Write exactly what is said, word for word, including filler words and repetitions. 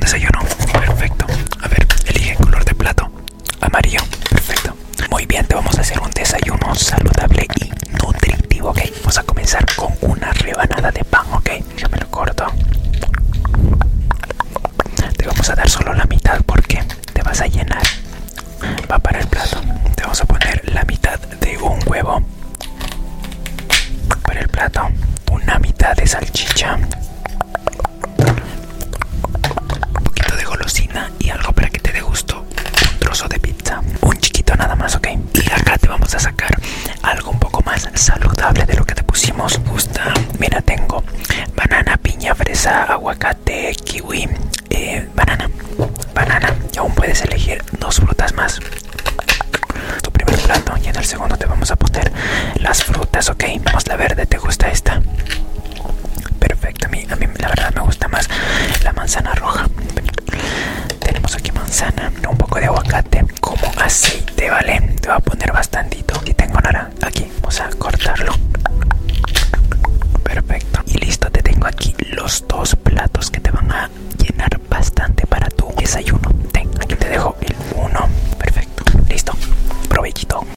desayuno. Perfecto. A ver, elige color de plato. Amarillo. Perfecto. Muy bien, te vamos a hacer un desayuno saludable y nutritivo, ¿ok? Vamos a comenzar con una rebanada de pan, ¿ok? Yo me lo corto. Te vamos a dar solo la mitad porque te vas a llenar. Va para el plato. Te vamos a poner la mitad de un huevo. Para el plato. Una mitad de salchicha. Un poquito de golosina y algo para que te dé gusto. Un trozo de pizza. Un chiquito nada más, ¿ok? Y acá te vamos a sacar algo un poco más saludable de lo que te pusimos. Gusta. Mira, tengo banana, piña, fresa, aguacate, kiwi, eh, banana. Banana. Y aún puedes elegir dos frutas más. Tu primer plato. Y en el segundo te vamos a poner las frutas, ¿ok? Vamos, la verde. ¿Te gusta esta? Perfecto. A mí, a mí la verdad me gusta